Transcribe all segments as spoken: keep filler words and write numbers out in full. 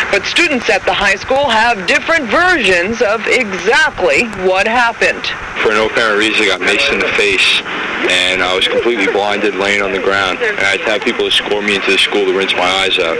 But students at the high school have different versions of exactly what happened. For no apparent reason, I got maced in the face, and I was completely blinded laying on the ground. And I had to have people escort me into the school to rinse my eyes out.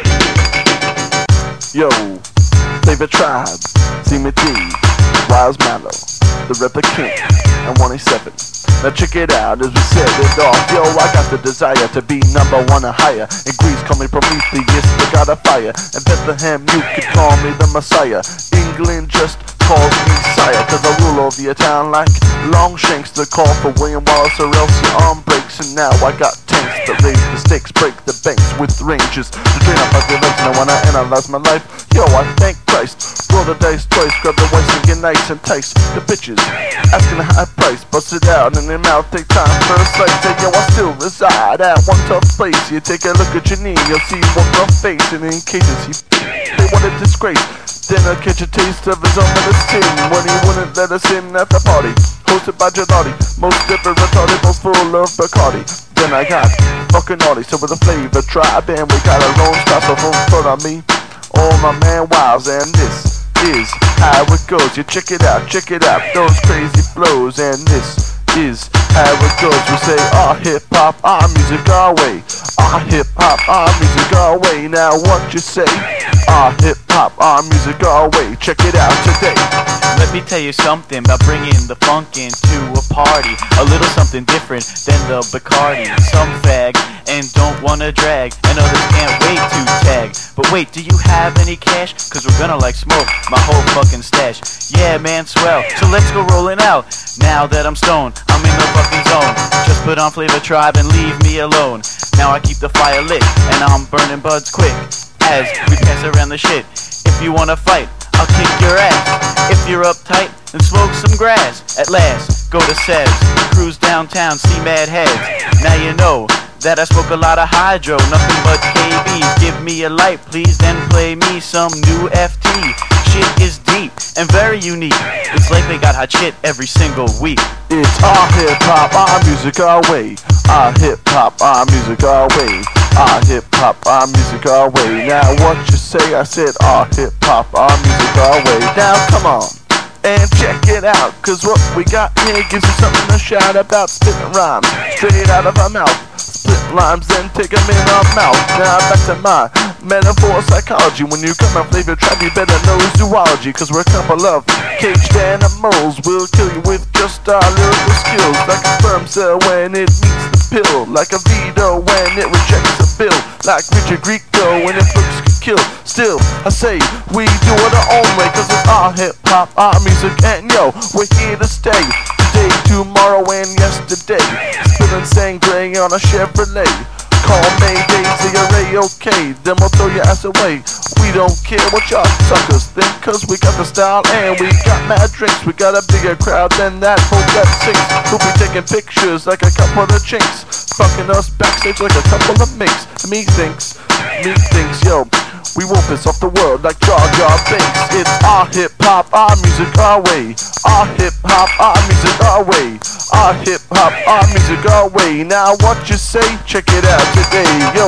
Yo, favorite tribe, C M G, Wiles Mallow, the Ripper King, and one eighty-seven. Now check it out as we set it off. Yo, I got the desire to be number one or higher. In Greece, call me Prometheus, the god of fire. In Bethlehem, you could call me the Messiah. England just calls me sire, cause I rule over your town like Longshanks. The call for William Wallace or else your arm breaks. And now I got tanks that raise the stakes, break the banks with ranges to drain up my legs. Now when I analyze my life, yo, I thank Christ. Roll the dice twice, grab the whites and get nice. Entice the bitches, asking a high price. Bust it out in their mouth, take time for a slice. Say, yo, I still reside at one tough place. You take a look at your knee, you'll see one rough face. And in cases he they wanted disgrace, then I'll catch a taste of his own medicine when he wouldn't let us in at the party. Hosted by Gelati, most different retarded, most full of Bacardi. Then I got fucking naughty, so with a flavor tribe, and we got our own style, so in front of me, all my man Wiles, and this is how it goes. You check it out, check it out, those crazy flows, and this is how it goes. We say our hip hop, our music, our way. Our hip hop, our music, our way. Now what you say? Our hip hop, our music, our way. Check it out today. Let me tell you something about bringing the funk into a party. A little something different than the Bacardi. Some fag and don't wanna drag, and others can't wait to tag. But wait, do you have any cash? Cause we're gonna like smoke my whole fucking stash. Yeah man, swell, so let's go rolling out. Now that I'm stoned, I'm in the fucking zone. Just put on Flavor Tribe and leave me alone. Now I keep the fire lit, and I'm burning buds quick as we pass around the shit. If you wanna fight, I'll kick your ass. If you're uptight, then smoke some grass. At last, go to Seb's, cruise downtown, see mad heads. Now you know that I smoke a lot of hydro, nothing but K Bs. Give me a light, please, then play me some new F T. Shit is deep and very unique. It's like they got hot shit every single week. It's our hip hop, our music, our way. Our hip hop, our music, our way. Our hip hop, our music, our way. Now what you say? I said our hip hop, our music, our way. Now come on and check it out, cause what we got here gives you something to shout about. Spitting rhymes straight out of our mouth. Split rhymes then take them in our mouth. Now back to my metaphor psychology. When you come and Flavor Tribe, you better know zoology, cause we're a couple of caged animals. We'll kill you with just our lyrical skills. Like a sperm cell when it meets the pill. Like a veto when it rejects a bill. Like Richard Grieco when it looks could kill. Still, I say we do it our own way, cause it's our hip hop, our music, and yo, we're here to stay. Today, tomorrow, and yesterday. Spilling Sangre on a Chevrolet. Call Mayday, say you're A-okay, then we'll throw your ass away. We don't care what y'all suckers think, cause we got the style and we got mad drinks. We got a bigger crowd than that folk that sings. We'll be taking pictures like a couple of chinks, fucking us backstage like a couple of minks. Me thinks, me thinks, yo, we won't piss off the world like Jar Jar Binks. It's our hip hop, our music, our way. Our hip hop, our music, our way. Our hip hop, our music, our way. Now what you say? Check it out today, yo.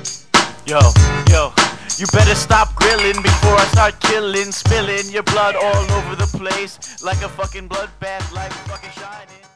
Yo, yo, you better stop grilling before I start killing, spilling your blood all over the place like a fucking bloodbath, like fucking Shining.